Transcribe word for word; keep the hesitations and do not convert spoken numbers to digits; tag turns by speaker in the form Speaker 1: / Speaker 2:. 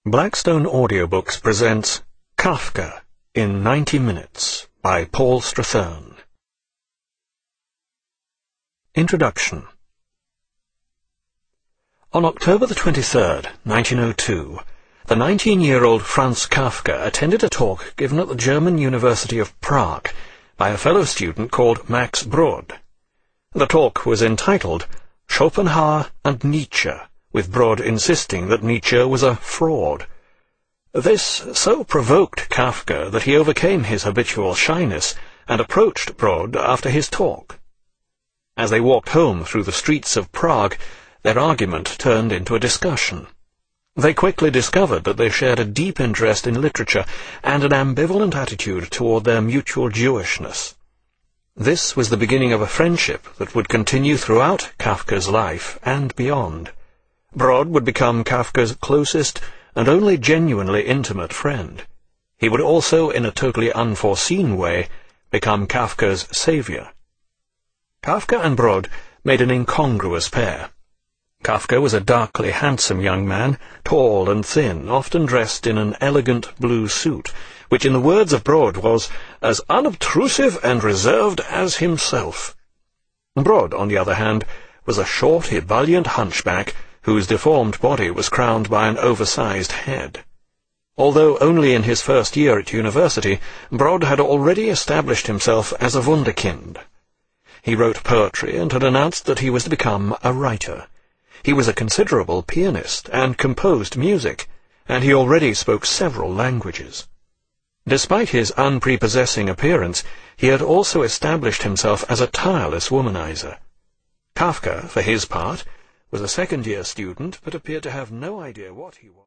Speaker 1: Blackstone Audiobooks presents Kafka in ninety minutes by Paul Strathern. Introduction. On October the twenty-third, nineteen oh two, the nineteen-year-old Franz Kafka attended a talk given at the German University of Prague by a fellow student called Max Brod. The talk was entitled Schopenhauer and Nietzsche, with Brod insisting that Nietzsche was a fraud. This so provoked Kafka that he overcame his habitual shyness and approached Brod after his talk. As they walked home through the streets of Prague, their argument turned into a discussion. They quickly discovered that they shared a deep interest in literature and an ambivalent attitude toward their mutual Jewishness. This was the beginning of a friendship that would continue throughout Kafka's life and beyond. Brod would become Kafka's closest and only genuinely intimate friend. He would also, in a totally unforeseen way, become Kafka's savior. Kafka and Brod made an incongruous pair. Kafka was a darkly handsome young man, tall and thin, often dressed in an elegant blue suit, which in the words of Brod was as unobtrusive and reserved as himself. Brod, on the other hand, was a short, ebullient hunchback, whose deformed body was crowned by an oversized head. Although only in his first year at university, Brod had already established himself as a wunderkind. He wrote poetry and had announced that he was to become a writer. He was a considerable pianist and composed music, and he already spoke several languages. Despite his unprepossessing appearance, he had also established himself as a tireless womanizer. Kafka, for his part, was a second-year student, but appeared to have no idea what he was.